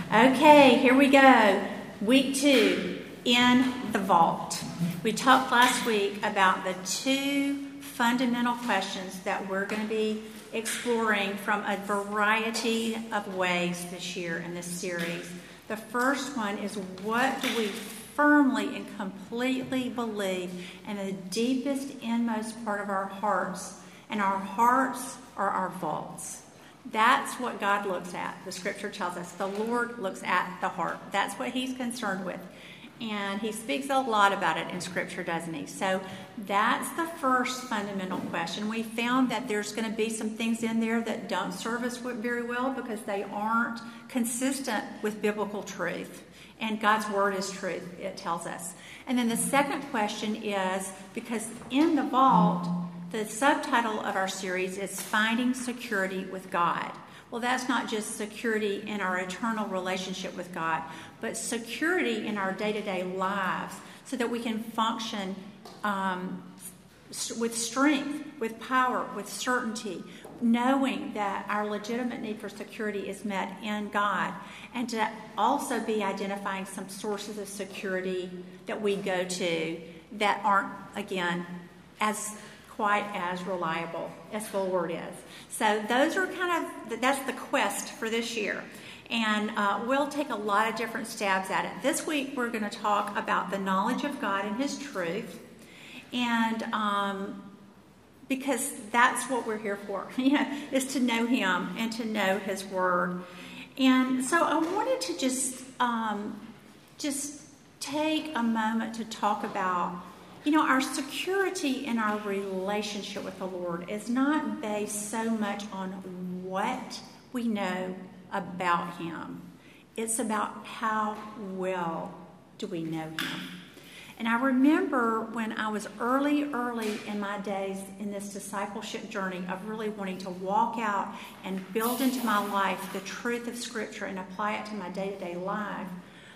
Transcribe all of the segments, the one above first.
Okay, here we go. Week 2, in the vault. We talked last week about the 2 fundamental questions that we're going to be exploring from a variety of ways this year in this series. The first one is, what do we firmly and completely believe in the deepest, inmost part of our hearts? And our hearts are our vaults. That's what God looks at. The scripture tells us the Lord looks at the heart. That's what he's concerned with. And he speaks a lot about it in scripture, doesn't he? So that's the first fundamental question. We found that there's going to be some things in there that don't serve us very well because they aren't consistent with biblical truth. And God's word is truth, it tells us. And then the second question is, because in the vault, the subtitle of our series is Finding Security with God. Well, that's not just security in our eternal relationship with God, but security in our day-to-day lives so that we can function with strength, with power, with certainty, knowing that our legitimate need for security is met in God, and to also be identifying some sources of security that we go to that aren't, again, quite as reliable as the Lord is. So those are that's the quest for this year. And we'll take a lot of different stabs at it. This week we're going to talk about the knowledge of God and his truth. And because that's what we're here for, is to know him and to know his word. And so I wanted to just take a moment to talk about, our security in our relationship with the Lord is not based so much on what we know about him. It's about how well do we know him. And I remember when I was early in my days in this discipleship journey of really wanting to walk out and build into my life the truth of Scripture and apply it to my day-to-day life,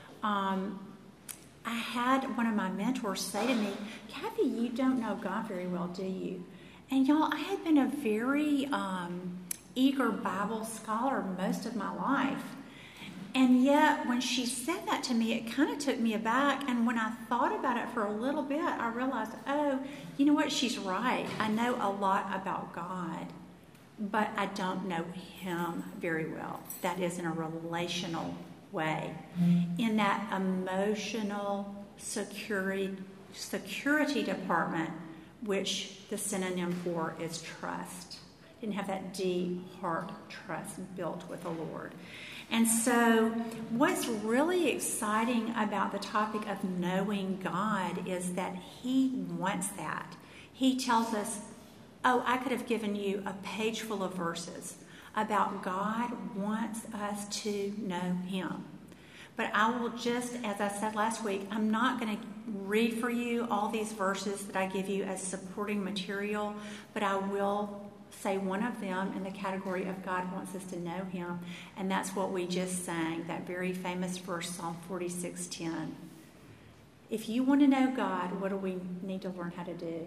I had one of my mentors say to me, "Kathy, you don't know God very well, do you?" And y'all, I had been a very eager Bible scholar most of my life. And yet, when she said that to me, it kind of took me aback. And when I thought about it for a little bit, I realized, oh, you know what? She's right. I know a lot about God, but I don't know him very well. That is in a relational way. In that emotional security department, which the synonym for is trust. Didn't have that deep heart trust built with the Lord. And so what's really exciting about the topic of knowing God is that he wants that. He tells us, I could have given you a page full of verses about God wants us to know him. But I will just, as I said last week, I'm not going to read for you all these verses that I give you as supporting material, but I will say one of them in the category of God wants us to know him, and that's what we just sang, that very famous verse, Psalm 46:10. If you want to know God, what do we need to learn how to do?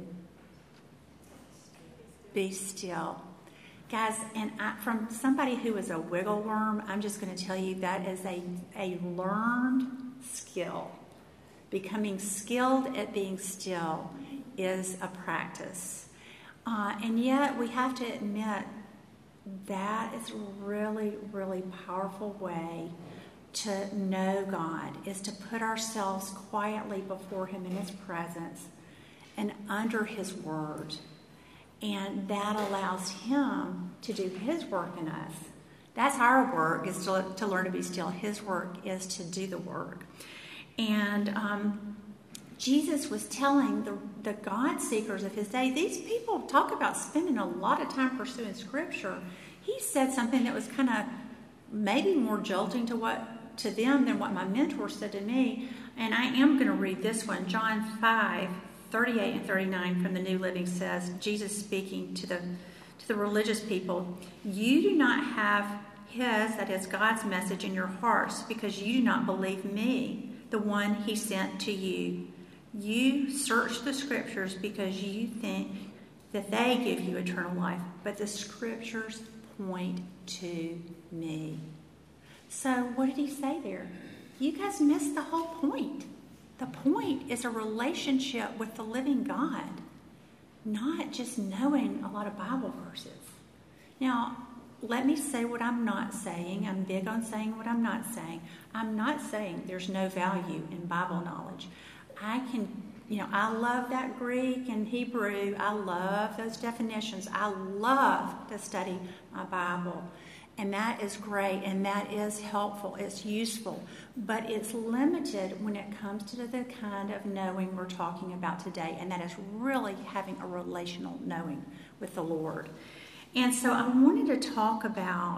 Be still. Guys, and from somebody who is a wiggle worm, I'm just going to tell you that is a learned skill. Becoming skilled at being still is a practice. And yet we have to admit that is a really, really powerful way to know God, is to put ourselves quietly before him in his presence and under his word. And that allows him to do his work in us. That's our work, is to learn to be still. His work is to do the work. And Jesus was telling the God seekers of his day, these people talk about spending a lot of time pursuing Scripture. He said something that was kind of maybe more jolting to them than what my mentor said to me. And I am going to read this one, John 5:38 and 39 from the New Living says, Jesus speaking to the religious people, you do not have his, that is God's message in your hearts because you do not believe me, the one he sent to you. You search the scriptures because you think that they give you eternal life, but the scriptures point to me. So what did he say there? You guys missed the whole point. The point is a relationship with the living God, not just knowing a lot of Bible verses. Now, let me say what I'm not saying. I'm big on saying what I'm not saying. I'm not saying there's no value in Bible knowledge. I love that Greek and Hebrew. I love those definitions. I love to study my Bible. And that is great, and that is helpful. It's useful. But it's limited when it comes to the kind of knowing we're talking about today, and that is really having a relational knowing with the Lord. And so I wanted to talk about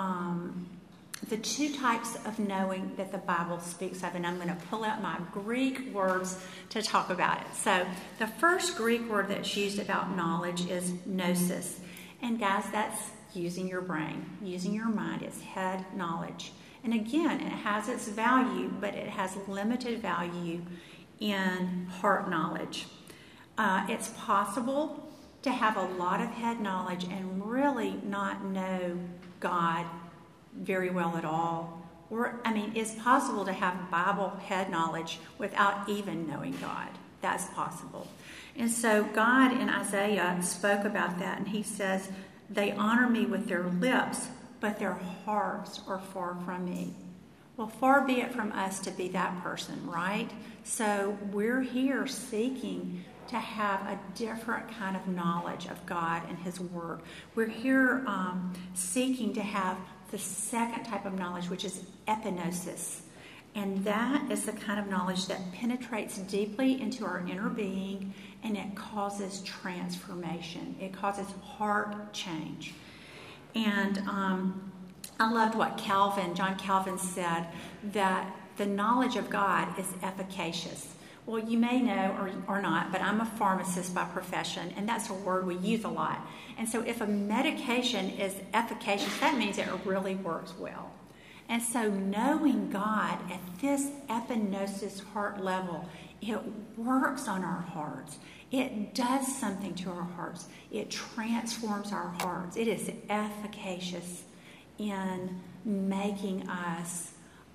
the two types of knowing that the Bible speaks of, and I'm going to pull out my Greek words to talk about it. So the first Greek word that's used about knowledge is gnosis. And guys, that's using your brain, using your mind. It's head knowledge. And again, it has its value, but it has limited value in heart knowledge. It's possible to have a lot of head knowledge and really not know God very well at all. It's possible to have Bible head knowledge without even knowing God. That's possible. And so God in Isaiah spoke about that, and he says, they honor me with their lips, but their hearts are far from me. Well, far be it from us to be that person, right? So we're here seeking to have a different kind of knowledge of God and His Word. We're here seeking to have the second type of knowledge, which is epignosis. And that is the kind of knowledge that penetrates deeply into our inner being, and it causes transformation. It causes heart change. And I loved what John Calvin said, that the knowledge of God is efficacious. Well, you may know or not, but I'm a pharmacist by profession, and that's a word we use a lot. And so if a medication is efficacious, that means it really works well. And so knowing God at this epignosis heart level, it works on our hearts. It does something to our hearts. It transforms our hearts. It is efficacious in making us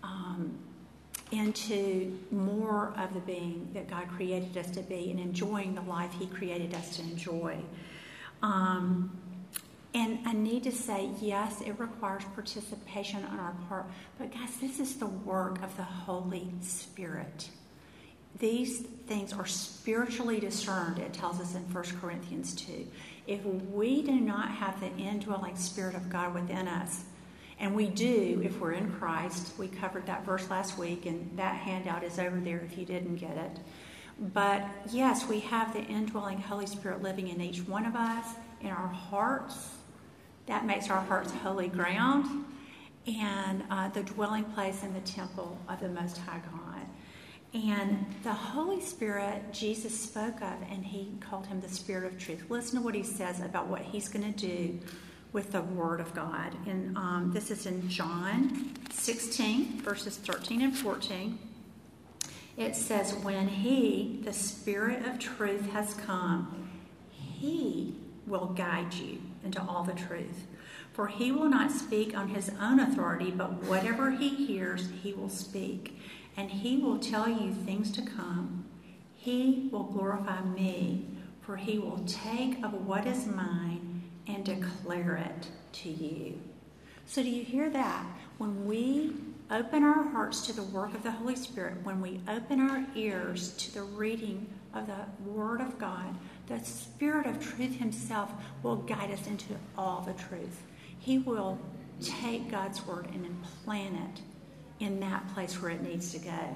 into more of the being that God created us to be and enjoying the life He created us to enjoy. And I need to say, yes, it requires participation on our part. But guys, this is the work of the Holy Spirit. These things are spiritually discerned, it tells us in 1 Corinthians 2. If we do not have the indwelling Spirit of God within us, and we do if we're in Christ, we covered that verse last week, and that handout is over there if you didn't get it. But yes, we have the indwelling Holy Spirit living in each one of us, in our hearts. That makes our hearts holy ground and the dwelling place in the temple of the Most High God. And the Holy Spirit, Jesus spoke of, and He called Him the Spirit of truth. Listen to what He says about what He's going to do with the Word of God. And this is in John 16, verses 13 and 14. It says, when He, the Spirit of truth, has come, He will guide you into all the truth. For He will not speak on His own authority, but whatever He hears, He will speak. And He will tell you things to come. He will glorify me, for He will take of what is mine and declare it to you. So do you hear that? When we open our hearts to the work of the Holy Spirit, when we open our ears to the reading of the Word of God, the Spirit of truth Himself will guide us into all the truth. He will take God's Word and implant it in that place where it needs to go.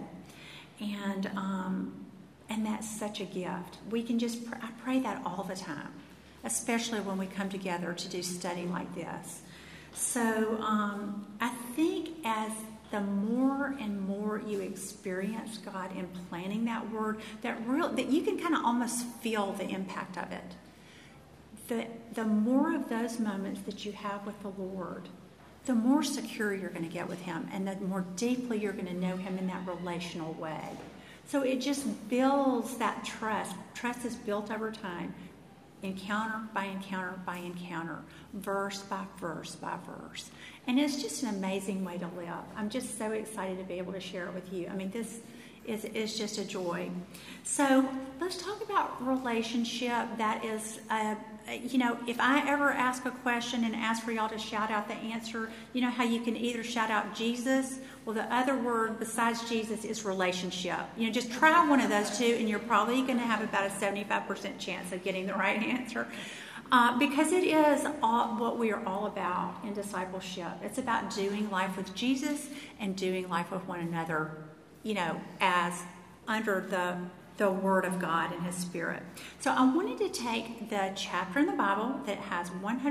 And that's such a gift. We can I pray that all the time, especially when we come together to do study like this. So I think as the more and more you experience God implanting that Word, that you can kind of almost feel the impact of it. The more of those moments that you have with the Lord, the more secure you're going to get with Him, and the more deeply you're going to know Him in that relational way. So it just builds that trust. Trust is built over time. encounter by encounter by encounter, verse by verse by verse. And it's just an amazing way to live. I'm just so excited to be able to share it with you. I mean, this is just a joy. So let's talk about relationship. That is, if I ever ask a question and ask for y'all to shout out the answer, you know how you can either shout out Jesus, well, the other word besides Jesus is relationship. Just try one of those two, and you're probably going to have about a 75% chance of getting the right answer. Because it is what we are all about in discipleship. It's about doing life with Jesus and doing life with one another, as under the Word of God and His Spirit. So I wanted to take the chapter in the Bible that has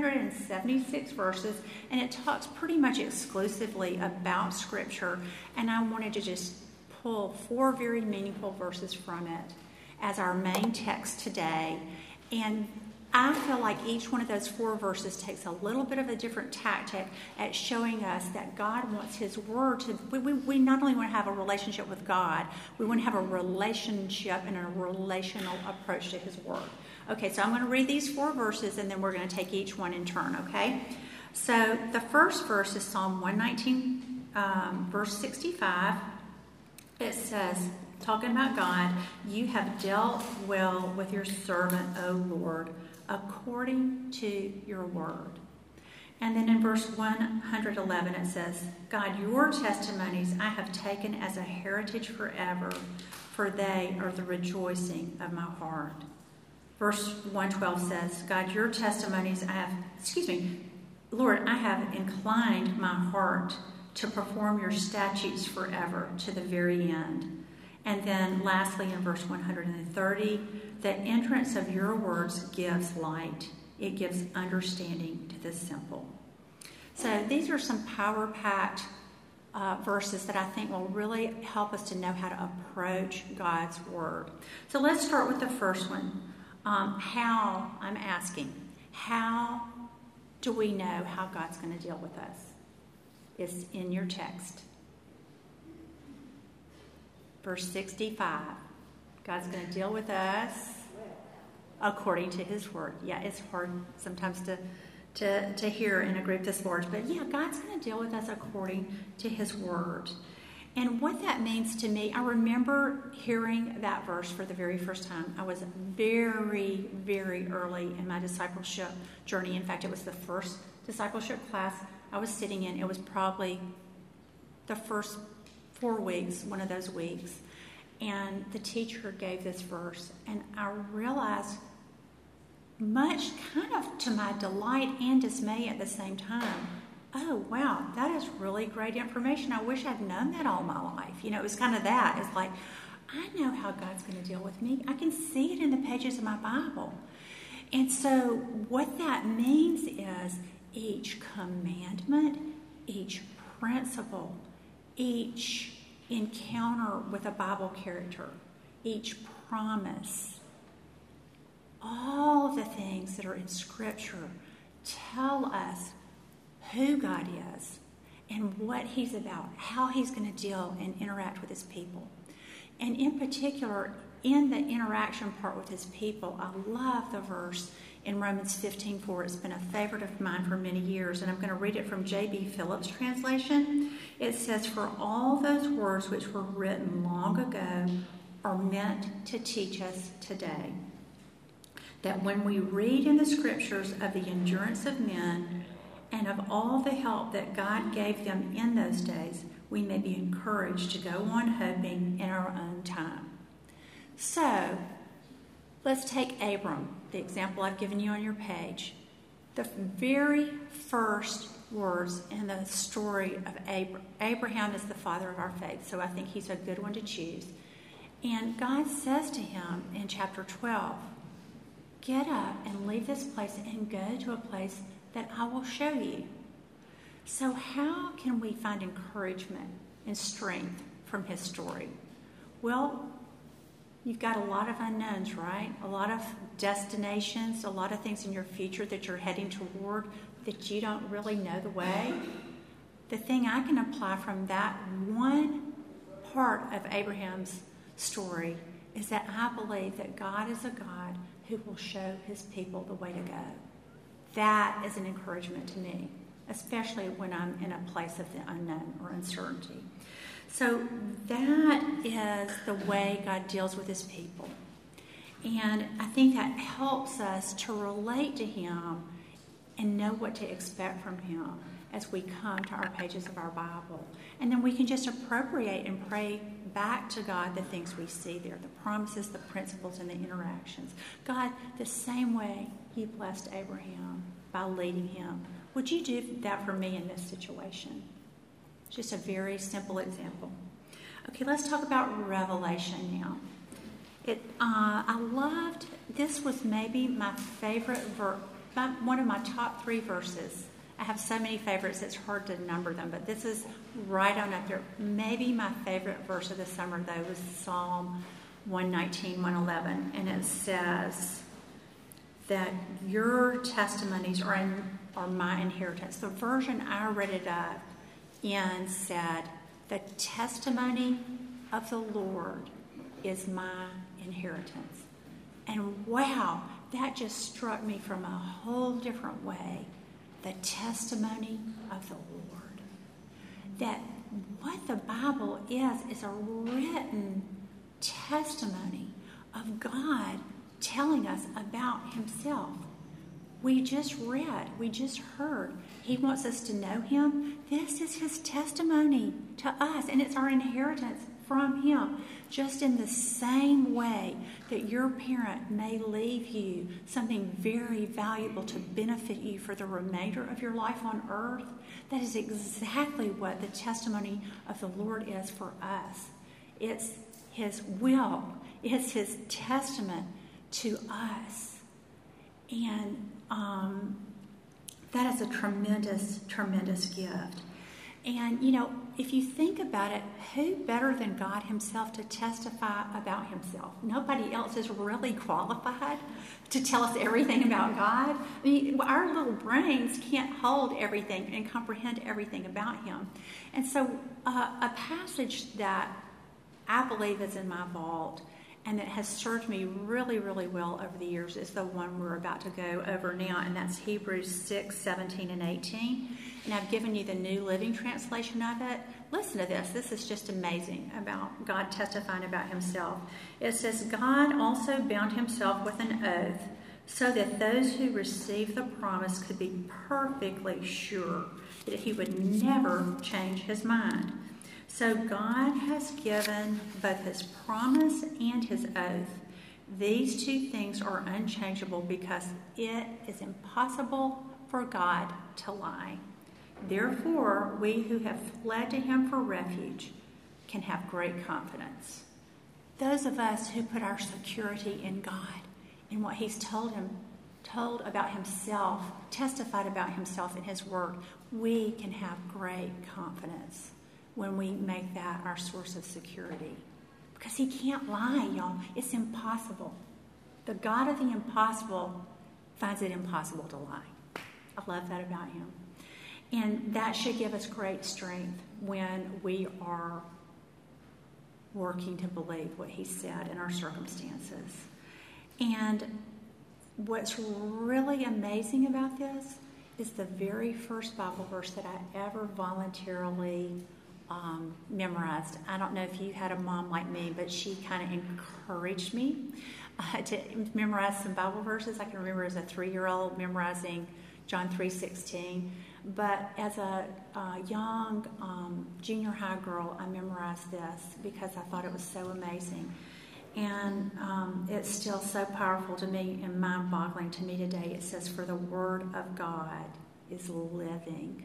176 verses, and it talks pretty much exclusively about Scripture, and I wanted to just pull 4 very meaningful verses from it as our main text today. And I feel like each one of those 4 verses takes a little bit of a different tactic at showing us that God wants His Word to... We not only want to have a relationship with God, we want to have a relationship and a relational approach to His Word. Okay, so I'm going to read these 4 verses, and then we're going to take each one in turn, okay? So the first verse is Psalm 119, verse 65. It says, talking about God, "You have dealt well with your servant, O Lord, according to your word." And then in verse 111 it says, "God, your testimonies I have taken as a heritage forever, for they are the rejoicing of my heart." Verse 112 says, "God, your testimonies Lord, I have inclined my heart to perform your statutes forever, to the very end." And then lastly in verse 130, "The entrance of your words gives light. It gives understanding to the simple." So these are some power-packed verses that I think will really help us to know how to approach God's Word. So let's start with the first one. How do we know how God's going to deal with us? It's in your text. Verse 65. God's going to deal with us according to His Word. Yeah, it's hard sometimes to hear in a group this large, but yeah, God's going to deal with us according to His Word. And what that means to me, I remember hearing that verse for the very first time. I was very, very early in my discipleship journey. In fact, it was the first discipleship class I was sitting in. It was probably the first 4 weeks, one of those weeks. And the teacher gave this verse, and I realized, much kind of to my delight and dismay at the same time, oh, wow, that is really great information. I wish I'd known that all my life. It was kind of that. It's like, I know how God's going to deal with me. I can see it in the pages of my Bible. And so what that means is each commandment, each principle, each encounter with a Bible character, each promise, all the things that are in Scripture tell us who God is and what He's about, how He's going to deal and interact with His people. And in particular, in the interaction part with His people, I love the verse in Romans 15:4. It's been a favorite of mine for many years, and I'm going to read it from J.B. Phillips' translation. It says, "For all those words which were written long ago are meant to teach us today, that when we read in the Scriptures of the endurance of men and of all the help that God gave them in those days, we may be encouraged to go on hoping in our own time." So, let's take Abram, the example I've given you on your page. The very first words in the story of Abraham is the father of our faith, so I think he's a good one to choose. And God says to him in chapter 12, "Get up and leave this place and go to a place that I will show you." So how can we find encouragement and strength from his story? Well, you've got a lot of unknowns, right? A lot of destinations, a lot of things in your future that you're heading toward that you don't really know the way. The thing I can apply from that one part of Abraham's story is that I believe that God is a God who will show his people the way to go. That is an encouragement to me, especially when I'm in a place of the unknown or uncertainty. So that is the way God deals with his people. And I think that helps us to relate to him and know what to expect from him as we come to our pages of our Bible. And then we can just appropriate and pray back to God the things we see there, the promises, the principles, and the interactions. God, the same way you blessed Abraham by leading him, would you do that for me in this situation? Just a very simple example. Okay, let's talk about Revelation now. I loved, this was maybe my favorite one of my top 3 verses. I have so many favorites, it's hard to number them, but this is right on up there. Maybe my favorite verse of the summer, though, was Psalm 119, 111, and it says that your testimonies are my inheritance. The version I read it up in said, the testimony of the Lord is my inheritance. And wow, that just struck me from a whole different way. The testimony of the Lord. That what the Bible is a written testimony of God telling us about himself. We just read, we just heard. He wants us to know him. This is his testimony to us, and it's our inheritance from him. Just in the same way that your parent may leave you something very valuable to benefit you for the remainder of your life on earth, that is exactly what the testimony of the Lord is for us. It's his will. It's his testament to us. And that is a tremendous, tremendous gift. And, if you think about it, who better than God himself to testify about himself? Nobody else is really qualified to tell us everything about God. I mean, our little brains can't hold everything and comprehend everything about him. And so a passage that I believe is in my vault and that has served me really, really well over the years is the one we're about to go over now, and that's Hebrews 6, 17, and 18. And I've given you the New Living Translation of it. Listen to this. This is just amazing about God testifying about himself. It says, God also bound himself with an oath so that those who receive the promise could be perfectly sure that he would never change his mind. So God has given both his promise and his oath. These two things are unchangeable because it is impossible for God to lie. Therefore, we who have fled to him for refuge can have great confidence. Those of us who put our security in God, in what he's told about himself, testified about himself in his word, we can have great confidence when we make that our source of security. Because he can't lie, y'all. It's impossible. The God of the impossible finds it impossible to lie. I love that about him. And that should give us great strength when we are working to believe what he said in our circumstances. And what's really amazing about this is the very first Bible verse that I ever voluntarily memorized. I don't know if you had a mom like me, but she kind of encouraged me to memorize some Bible verses. I can remember as a 3-year-old memorizing John 3:16. But as a young junior high girl, I memorized this because I thought it was so amazing. And it's still so powerful to me and mind-boggling to me today. It says, for the word of God is living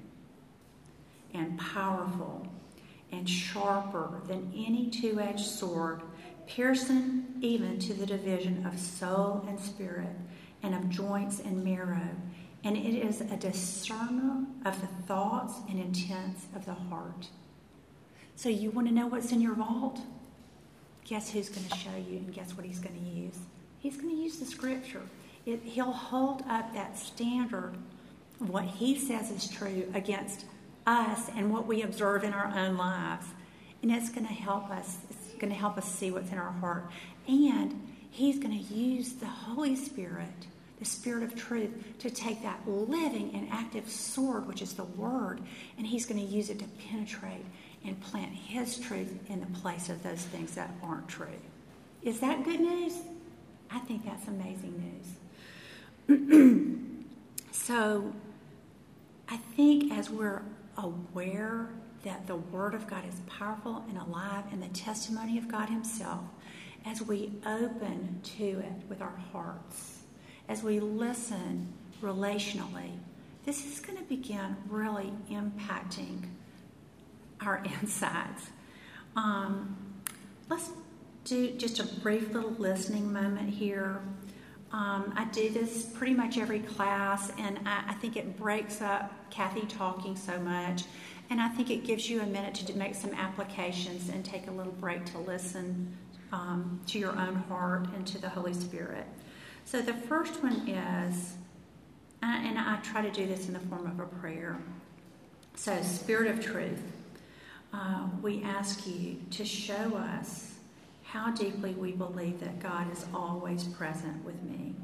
and powerful and sharper than any two-edged sword, piercing even to the division of soul and spirit and of joints and marrow. And it is a discerner of the thoughts and intents of the heart. So you want to know what's in your vault? Guess who's going to show you, and guess what he's going to use? He's going to use the scripture. He'll hold up that standard of what he says is true against us and what we observe in our own lives. And it's going to help us. It's going to help us see what's in our heart. And He's going to use the Holy Spirit, the Spirit of truth, to take that living and active sword, which is the Word, and He's going to use it to penetrate and plant His truth in the place of those things that aren't true. Is that good news? I think that's amazing news. So I think as we're aware that the Word of God is powerful and alive and the testimony of God Himself, as we open to it with our hearts, as we listen relationally, this is going to begin really impacting our insides. Let's do just a brief little listening moment here. I do this pretty much every class, and I think it breaks up Kathy talking so much, and I think it gives you a minute to make some applications and take a little break to listen to your own heart and to the Holy Spirit. So the first one is, and I try to do this in the form of a prayer. So, Spirit of Truth, we ask you to show us how deeply we believe that God is always present with me.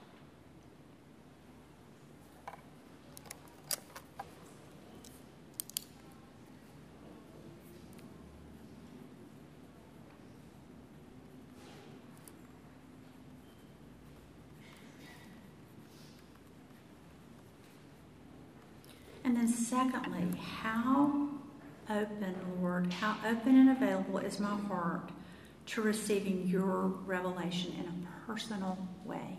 And then secondly, how open, Lord, how open and available is my heart to receiving your revelation in a personal way?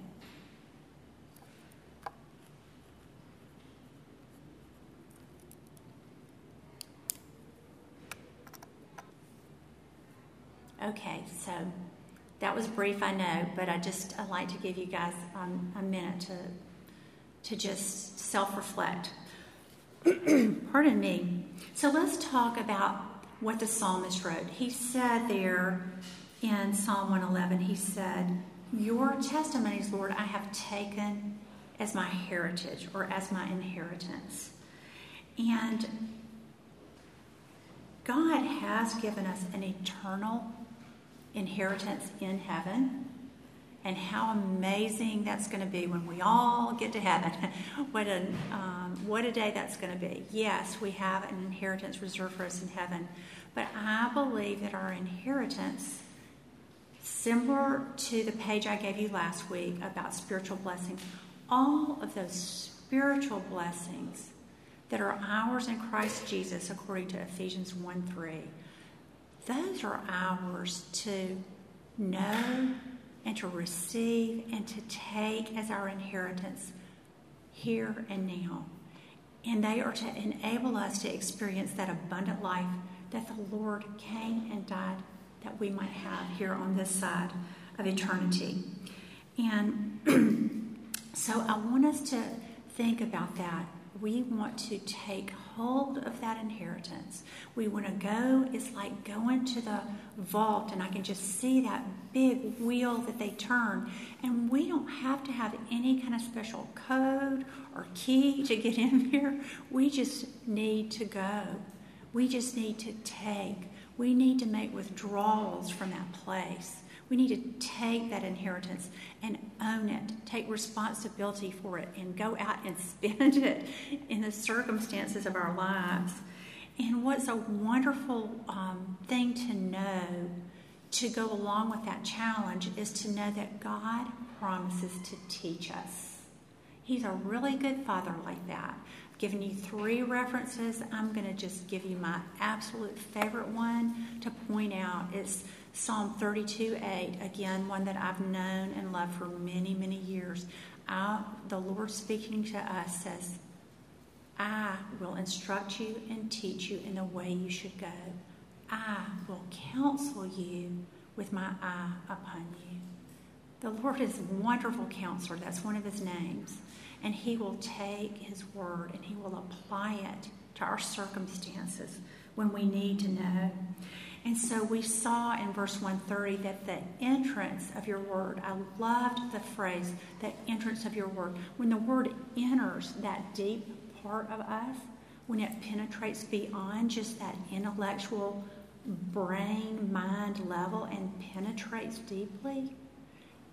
Okay, so that was brief, I know, but I'd like to give you guys a minute to just self-reflect. Pardon me. So let's talk about what the psalmist wrote. He said there in Psalm 111, he said, your testimonies, Lord, I have taken as my heritage or as my inheritance. And God has given us an eternal inheritance in heaven. And how amazing that's going to be when we all get to heaven. What a day that's going to be. Yes, we have an inheritance reserved for us in heaven. But I believe that our inheritance, similar to the page I gave you last week about spiritual blessings, all of those spiritual blessings that are ours in Christ Jesus, according to Ephesians 1:3, those are ours to know and to receive and to take as our inheritance here and now. And they are to enable us to experience that abundant life that the Lord came and died that we might have here on this side of eternity. And so I want us to think about that. We want to take hold of that inheritance. We want to go, it's like going to the vault, and I can just see that big wheel that they turn. And we don't have to have any kind of special code or key to get in there. We just need to go. We just need to take. We need to make withdrawals from that place. We need to take that inheritance and own it, take responsibility for it, and go out and spend it in the circumstances of our lives. And what's a wonderful thing to know to go along with that challenge is to know that God promises to teach us. He's a really good father like that. I've given you 3 references. I'm going to just give you my absolute favorite one to point out. It's Psalm 32:8, again, one that I've known and loved for many, many years. The Lord speaking to us says, I will instruct you and teach you in the way you should go. I will counsel you with my eye upon you. The Lord is a wonderful counselor. That's one of his names. And he will take his word and he will apply it to our circumstances when we need to know. And so we saw in verse 130 that the entrance of your word, I loved the phrase, the entrance of your word. When the word enters that deep part of us, when it penetrates beyond just that intellectual brain, mind level and penetrates deeply,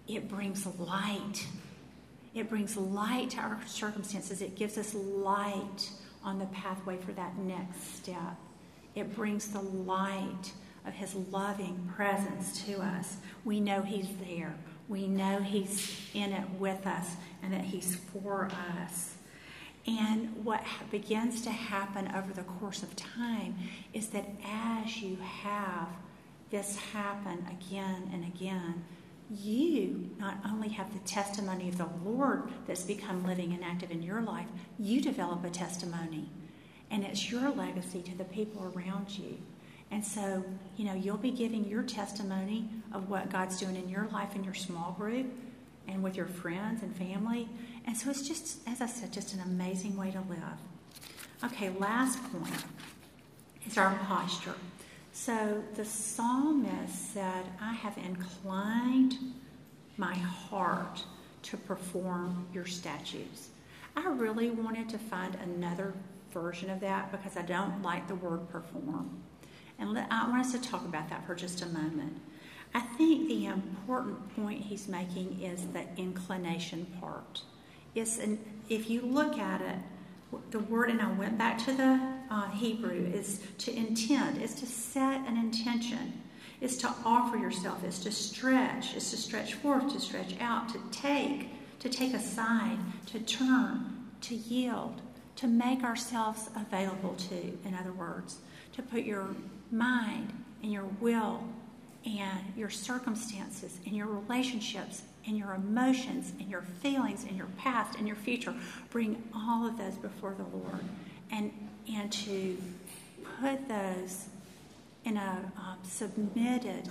it brings light. It brings light to our circumstances. It gives us light on the pathway for that next step. It brings the light of his loving presence to us. We know he's there. We know he's in it with us and that he's for us. And what begins to happen over the course of time is that as you have this happen again and again, you not only have the testimony of the Lord that's become living and active in your life, you develop a testimony. And it's your legacy to the people around you. And so, you'll be giving your testimony of what God's doing in your life in your small group and with your friends and family. And so it's just, as I said, just an amazing way to live. Okay, last point is our posture. So the psalmist said, I have inclined my heart to perform your statutes. I really wanted to find another version of that because I don't like the word perform. And I want us to talk about that for just a moment. I think the important point he's making is the inclination part. If you look at it, the word, and I went back to the Hebrew, is to intend, is to set an intention, is to offer yourself, is to stretch forth, to stretch out, to take aside, to turn, to yield, to make ourselves available to, in other words, to put your mind and your will and your circumstances and your relationships and your emotions and your feelings and your past and your future, bring all of those before the Lord and to put those in a submitted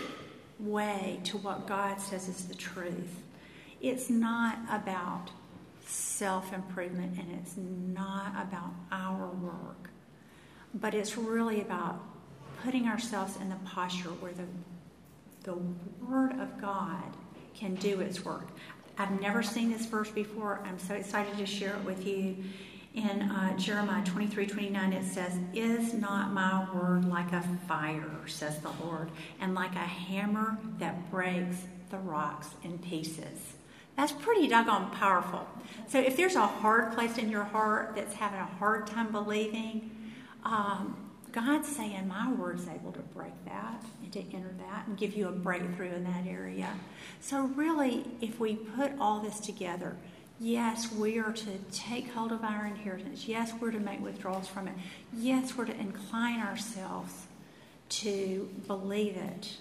way to what God says is the truth. It's not about self-improvement and it's not about our work, but it's really about putting ourselves in the posture where the Word of God can do its work. I've never seen this verse before. I'm so excited to share it with you. In Jeremiah 23:29, it says, "Is not my word like a fire, says the Lord, and like a hammer that breaks the rocks in pieces." That's pretty doggone powerful. So if there's a hard place in your heart that's having a hard time believing, God's saying my word's able to break that and to enter that and give you a breakthrough in that area. So really, if we put all this together, yes, we are to take hold of our inheritance. Yes, we're to make withdrawals from it. Yes, we're to incline ourselves to believe it.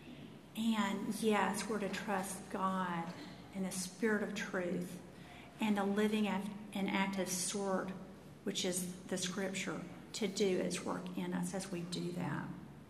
And yes, we're to trust God and the Spirit of truth and the living and active sword, which is the Scripture, to do its work in us as we do that.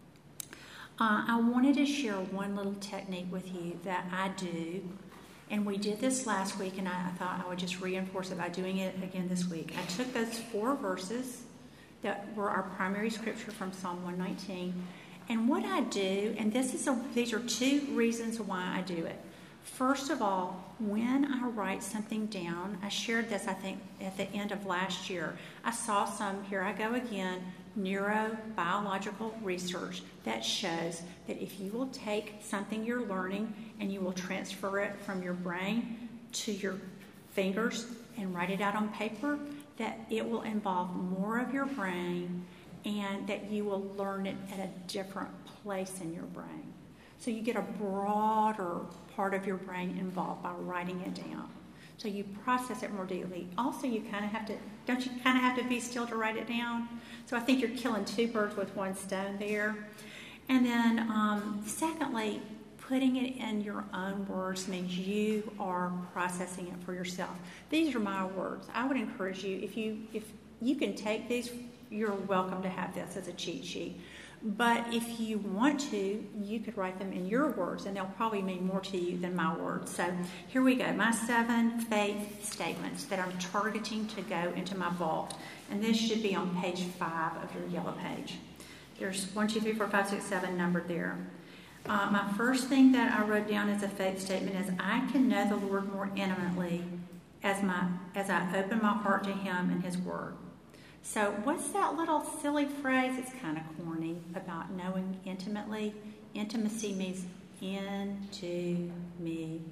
I wanted to share one little technique with you that I do, and we did this last week, and I thought I would just reinforce it by doing it again this week. I took those 4 verses that were our primary scripture from Psalm 119, and what I do, and these are 2 reasons why I do it. First of all, when I write something down, I shared this, I think, at the end of last year. I saw some, here I go again, neurobiological research that shows that if you will take something you're learning and you will transfer it from your brain to your fingers and write it out on paper, that it will involve more of your brain and that you will learn it at a different place in your brain. So you get a broader part of your brain involved by writing it down. So you process it more deeply. Also, don't you kind of have to be still to write it down? So I think you're killing 2 birds with 1 stone there. And then secondly, putting it in your own words means you are processing it for yourself. These are my words. I would encourage you, if you can take these, you're welcome to have this as a cheat sheet. But if you want to, you could write them in your words, and they'll probably mean more to you than my words. So here we go. My 7 faith statements that I'm targeting to go into my vault. And this should be on page 5 of your yellow page. There's 1, 2, 3, 4, 5, 6, 7 numbered there. My first thing that I wrote down as a faith statement is I can know the Lord more intimately as I open my heart to Him and His Word. So what's that little silly phrase? It's kind of corny about knowing intimately. Intimacy means intimacy.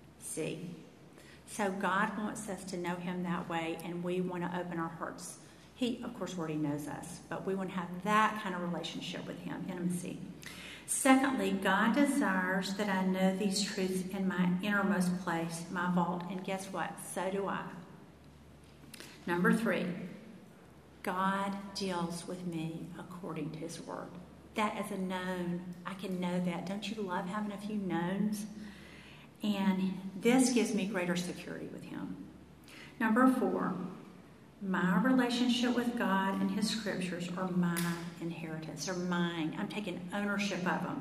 So God wants us to know him that way, and we want to open our hearts. He, of course, already knows us, but we want to have that kind of relationship with him, intimacy. Secondly, God desires that I know these truths in my innermost place, my vault, and guess what? So do I. Number 3, God deals with me according to his word. That is a known. I can know that. Don't you love having a few knowns? And this gives me greater security with him. Number 4, my relationship with God and his scriptures are my inheritance. They're mine. I'm taking ownership of them.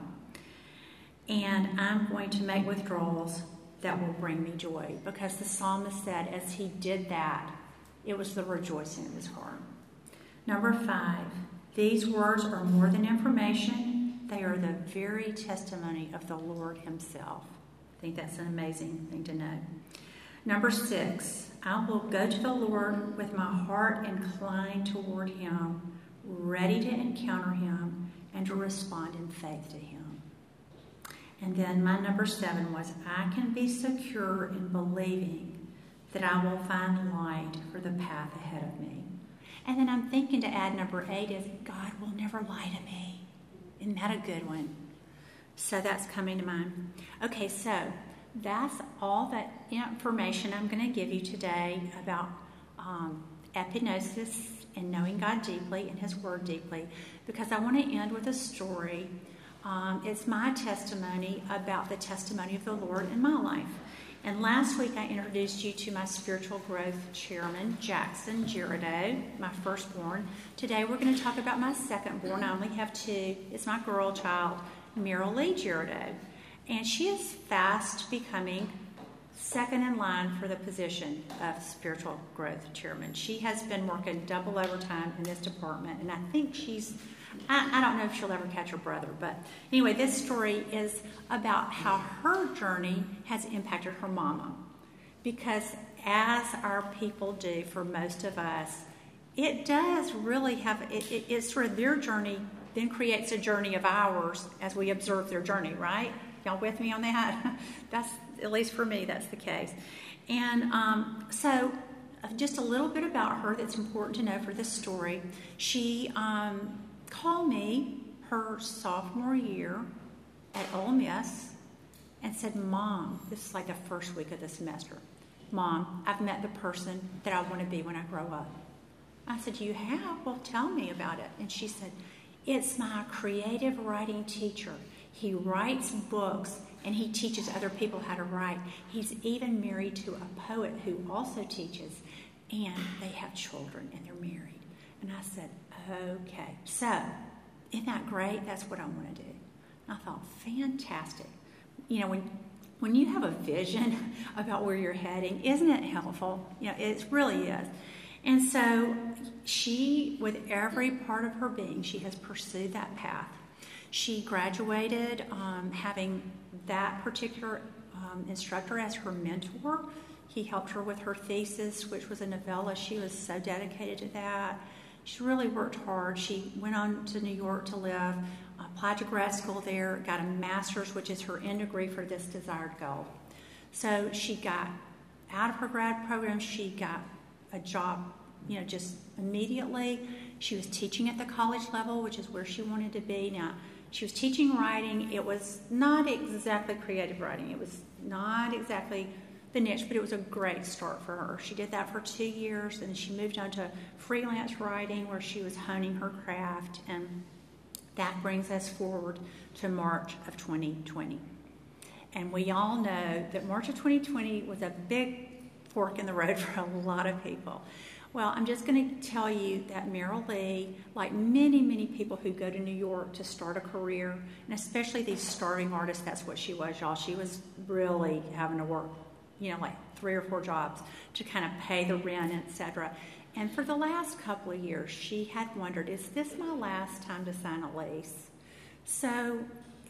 And I'm going to make withdrawals that will bring me joy. Because the psalmist said as he did that, it was the rejoicing of his heart. Number 5, these words are more than information. They are the very testimony of the Lord himself. I think that's an amazing thing to know. Number 6, I will go to the Lord with my heart inclined toward him, ready to encounter him and to respond in faith to him. And then my number 7 was, I can be secure in believing that I will find light for the path ahead of me. And then I'm thinking to add number 8 is, God will never lie to me. Isn't that a good one? So that's coming to mind. Okay, so that's all that information I'm going to give you today about epignosis and knowing God deeply and his word deeply, because I want to end with a story. It's my testimony about the testimony of the Lord in my life. And last week I introduced you to my spiritual growth chairman, Jackson Girardeau, my firstborn. Today we're going to talk about my secondborn. I only have 2. It's my girl child, Meryl Lee Girardeau. And she is fast becoming second in line for the position of spiritual growth chairman. She has been working double overtime in this department, and I think I don't know if she'll ever catch her brother, but anyway, this story is about how her journey has impacted her mama. Because as our people do for most of us, it does really have, it's sort of their journey then creates a journey of ours as we observe their journey, right? Y'all with me on that? That's, at least for me, that's the case. And so just a little bit about her that's important to know for this story. She called me her sophomore year at Ole Miss and said, Mom, this is like the first week of the semester. Mom, I've met the person that I want to be when I grow up. I said, you have? Well, tell me about it. And she said, it's my creative writing teacher. He writes books and he teaches other people how to write. He's even married to a poet who also teaches, and they have children and they're married. And I said, okay. So, isn't that great? That's what I want to do. And I thought, fantastic. You know, when you have a vision about where you're heading, isn't it helpful? You know, it really is. And so she, with every part of her being, she has pursued that path. She graduated having that particular instructor as her mentor. He helped her with her thesis, which was a novella. She was so dedicated to that. She really worked hard. She went on to New York to live, applied to grad school there, got a master's, which is her end degree for this desired goal. So she got out of her grad program. She got a job, you know, just immediately. She was teaching at the college level, which is where she wanted to be. Now, she was teaching writing. It was not exactly creative writing. It was not exactly the niche, but it was a great start for her. She did that for 2 years, and she moved on to freelance writing where she was honing her craft, and that brings us forward to March of 2020. And we all know that March of 2020 was a big fork in the road for a lot of people. Well, I'm just going to tell you that Meryl Lee, like many, many people who go to New York to start a career, and especially these starving artists, that's what she was, y'all. She was really having to work, you know, like 3 or 4 jobs to kind of pay the rent, etc. And for the last couple of years, she had wondered, is this my last time to sign a lease? So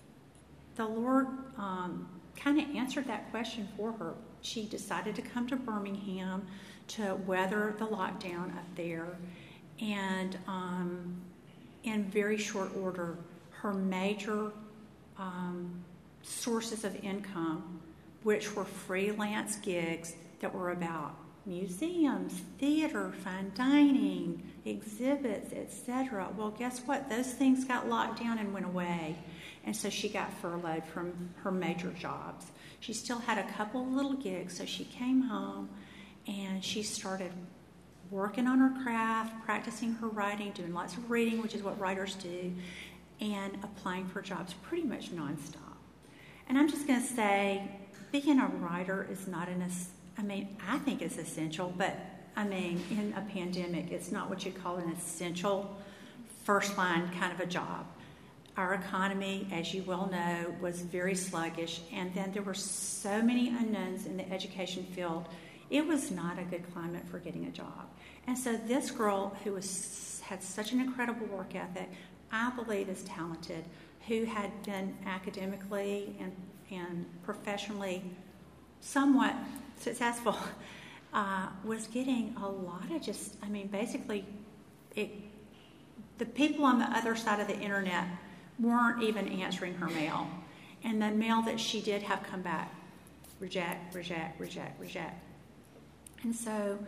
the Lord kind of answered that question for her. She decided to come to Birmingham to weather the lockdown up there. And in very short order, her major sources of income, which were freelance gigs that were about museums, theater, fine dining, exhibits, etc. Well, guess what? Those things got locked down and went away. And so she got furloughed from her major jobs. She still had a couple of little gigs, so she came home and she started working on her craft, practicing her writing, doing lots of reading, which is what writers do, and applying for jobs pretty much nonstop. And I'm just going to say, being a writer is not I think it's essential, but in a pandemic, it's not what you call an essential first line kind of a job. Our economy, as you well know, was very sluggish, and then there were so many unknowns in the education field. It was not a good climate for getting a job. And so this girl who had such an incredible work ethic, I believe is talented, who had been academically and professionally somewhat successful, was getting a lot of basically the people on the other side of the internet weren't even answering her mail. And the mail that she did have come back, reject, reject, reject, reject. And so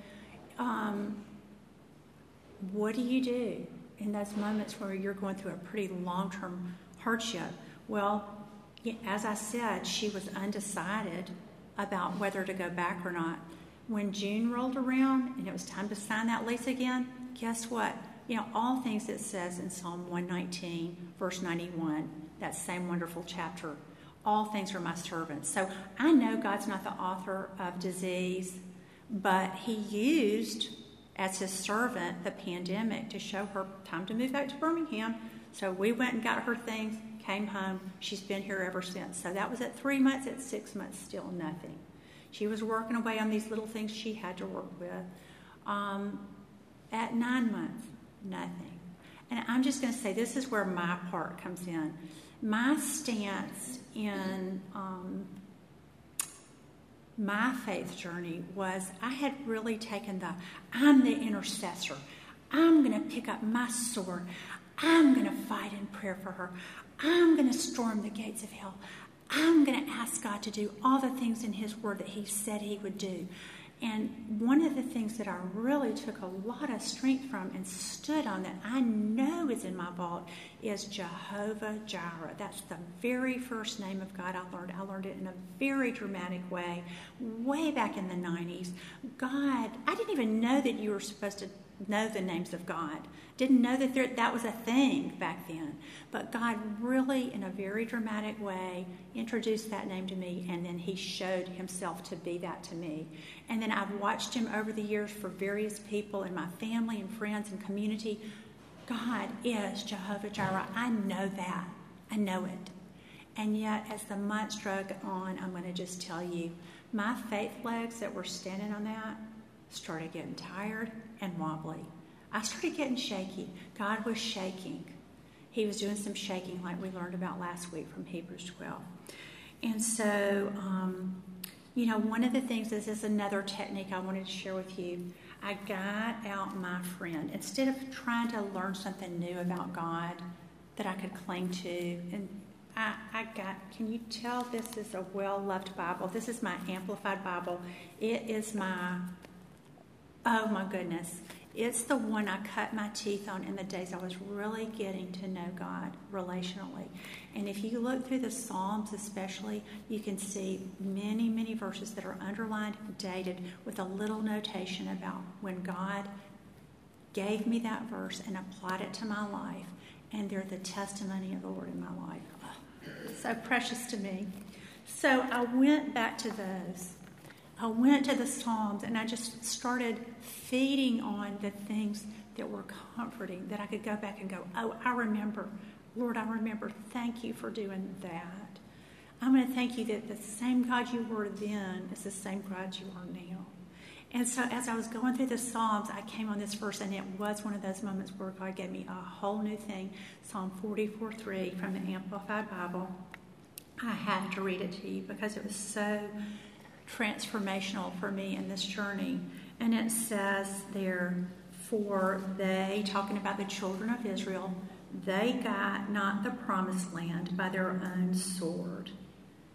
what do you do in those moments where you're going through a pretty long-term hardship? Well, as I said, she was undecided about whether to go back or not. When June rolled around and it was time to sign that lease again, guess what? All things it says in Psalm 119, verse 91, that same wonderful chapter, all things are my servants. So I know God's not the author of disease, but he used as his servant the pandemic to show her time to move back to Birmingham. So we went and got her things, came home. She's been here ever since. So that was at 3 months. At 6 months, still nothing. She was working away on these little things she had to work with. At 9 months, nothing. And I'm just going to say this is where my part comes in. My stance in my faith journey was I had really taken I'm the intercessor. I'm going to pick up my sword. I'm going to fight in prayer for her. I'm going to storm the gates of hell. I'm going to ask God to do all the things in his word that he said he would do. And one of the things that I really took a lot of strength from and stood on that I know is in my vault is Jehovah Jireh. That's the very first name of God I learned. I learned it in a very dramatic way back in the 90s. God, I didn't even know that you were supposed to know the names of God. Didn't know that that was a thing back then. But God really, in a very dramatic way, introduced that name to me, and then he showed himself to be that to me. And then I've watched him over the years for various people in my family and friends and community. God is Jehovah Jireh. I know that. I know it. And yet, as the months drug on, I'm going to just tell you, my faith legs that were standing on that started getting tired and wobbly. I started getting shaky. God was shaking. He was doing some shaking like we learned about last week from Hebrews 12. And so, one of the things, this is another technique I wanted to share with you. I got out my friend. Instead of trying to learn something new about God that I could cling to, and can you tell this is a well-loved Bible? This is my Amplified Bible. It is oh my goodness. It's the one I cut my teeth on in the days I was really getting to know God relationally. And if you look through the Psalms especially, you can see many, many verses that are underlined, dated, with a little notation about when God gave me that verse and applied it to my life. And they're the testimony of the Lord in my life. Oh, so precious to me. So I went back to those. I went to the Psalms and I just started feeding on the things that were comforting, that I could go back and go, oh, I remember. Lord, I remember. Thank you for doing that. I'm going to thank you that the same God you were then is the same God you are now. And so as I was going through the Psalms, I came on this verse, and it was one of those moments where God gave me a whole new thing. Psalm 44:3 from the Amplified Bible. I had to read it to you because it was so transformational for me in this journey. And it says there, for they, talking about the children of Israel, they got not the promised land by their own sword,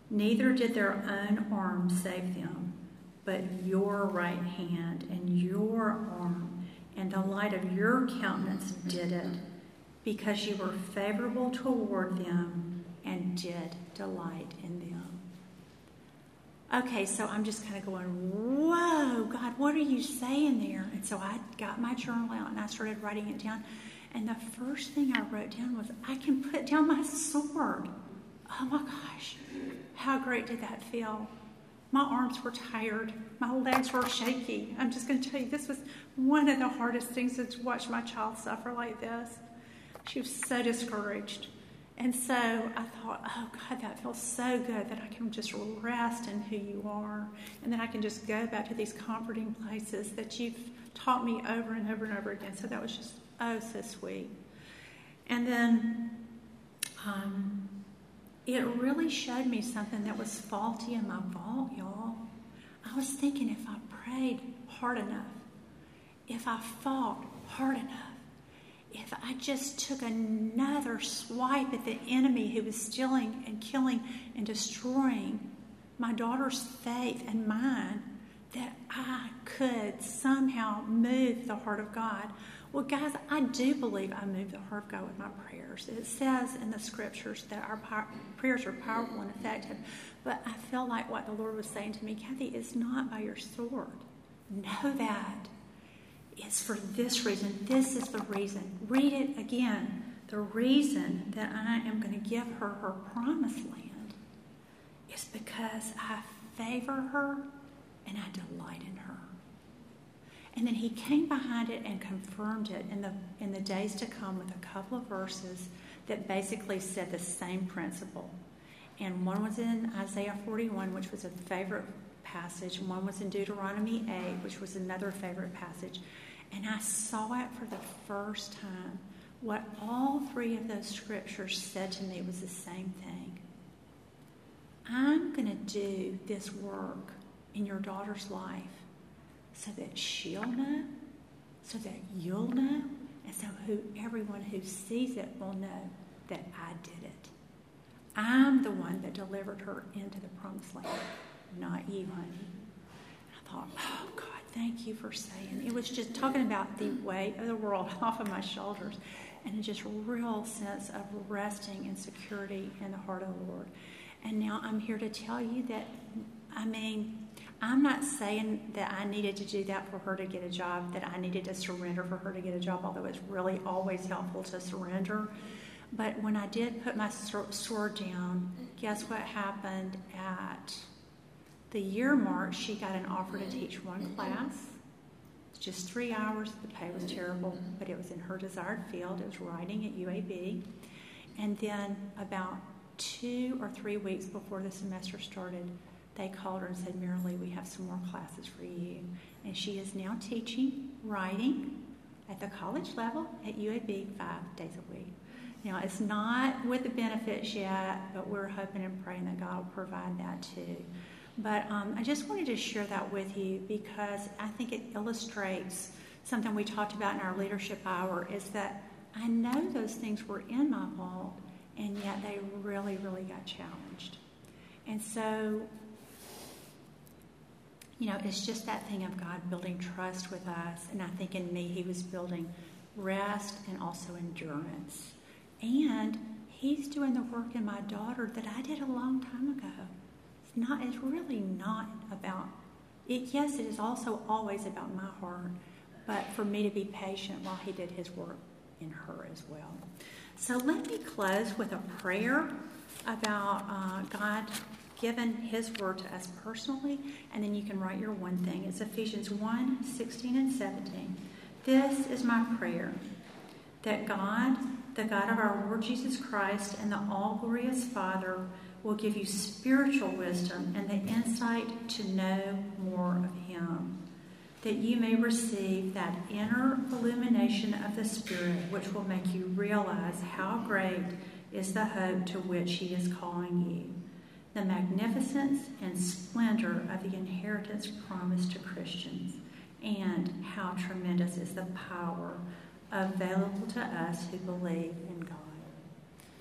Neither did their own arm save them, but your right hand and your arm and the light of your countenance did it, because you were favorable toward them and did delight in them. Okay, so I'm just kind of going, whoa, God, what are you saying there? And so I got my journal out and I started writing it down. And the first thing I wrote down was, I can put down my sword. Oh my gosh, how great did that feel? My arms were tired. My legs were shaky. I'm just going to tell you, this was one of the hardest things to watch my child suffer like this. She was so discouraged. And so I thought, oh God, that feels so good that I can just rest in who you are. And then I can just go back to these comforting places that you've taught me over and over and over again. So that was just, oh, so sweet. And then it really showed me something that was faulty in my vault, y'all. I was thinking, if I prayed hard enough, if I fought hard enough, if I just took another swipe at the enemy who was stealing and killing and destroying my daughter's faith and mine, that I could somehow move the heart of God. Well, guys, I do believe I move the heart of God with my prayers. It says in the scriptures that our prayers are powerful and effective. But I felt like what the Lord was saying to me, Kathy, it's not by your sword. Know that. It's for this reason. This is the reason. Read it again. The reason that I am going to give her her promised land is because I favor her and I delight in her. And then he came behind it and confirmed it in the days to come with a couple of verses that basically said the same principle. And one was in Isaiah 41, which was a favorite passage. And one was in Deuteronomy 8, which was another favorite passage. And I saw it for the first time. What all three of those scriptures said to me was the same thing. I'm going to do this work in your daughter's life so that she'll know, so that you'll know, and so everyone who sees it will know that I did it. I'm the one that delivered her into the promised land, not you, honey. I thought, oh, God, thank you for saying. It was just talking about the weight of the world off of my shoulders and just a real sense of resting and security in the heart of the Lord. And now I'm here to tell you that, I'm not saying that I needed to do that for her to get a job, that I needed to surrender for her to get a job, although it's really always helpful to surrender. But when I did put my sword down, guess what happened at the year mark? She got an offer to teach one class. Just 3 hours. The pay was terrible, but it was in her desired field. It was writing at UAB. And then about 2 or 3 weeks before the semester started, they called her and said, Marilee, we have some more classes for you. And she is now teaching writing at the college level at UAB 5 days a week. Now, it's not with the benefits yet, but we're hoping and praying that God will provide that too. But I just wanted to share that with you because I think it illustrates something we talked about in our leadership hour, is that I know those things were in my vault, and yet they really, really got challenged. And so, it's just that thing of God building trust with us. And I think in me, he was building rest and also endurance. And he's doing the work in my daughter that I did a long time ago. It's really not about it. Yes, it is also always about my heart, but for me to be patient while he did his work in her as well. So let me close with a prayer about God given his word to us personally, and then you can write your one thing. It's Ephesians 1, 16 and 17. This is my prayer, that God, the God of our Lord Jesus Christ and the all-glorious Father, will give you spiritual wisdom and the insight to know more of him, that you may receive that inner illumination of the Spirit, which will make you realize how great is the hope to which he is calling you, the magnificence and splendor of the inheritance promised to Christians, and how tremendous is the power available to us who believe in God.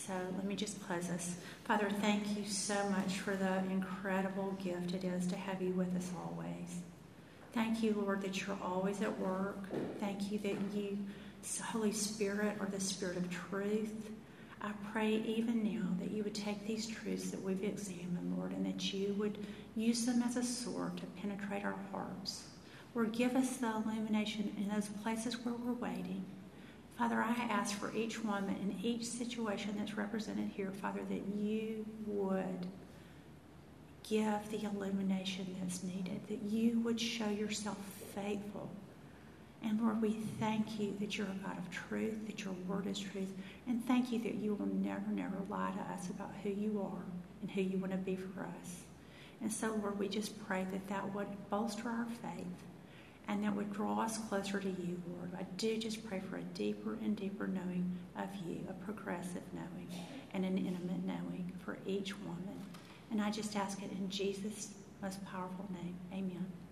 So let me just close this. Father, thank you so much for the incredible gift it is to have you with us always. Thank you, Lord, that you're always at work. Thank you that you, Holy Spirit, are the Spirit of truth. I pray even now that you would take these truths that we've examined, Lord, and that you would use them as a sword to penetrate our hearts. Lord, give us the illumination in those places where we're waiting. Father, I ask for each woman in each situation that's represented here, Father, that you would give the illumination that's needed, that you would show yourself faithful. And Lord, we thank you that you're a God of truth, that your word is truth, and thank you that you will never, never lie to us about who you are and who you want to be for us. And so, Lord, we just pray that that would bolster our faith and that would draw us closer to you, Lord. I do just pray for a deeper and deeper knowing of you, a progressive knowing and an intimate knowing for each woman. And I just ask it in Jesus' most powerful name. Amen.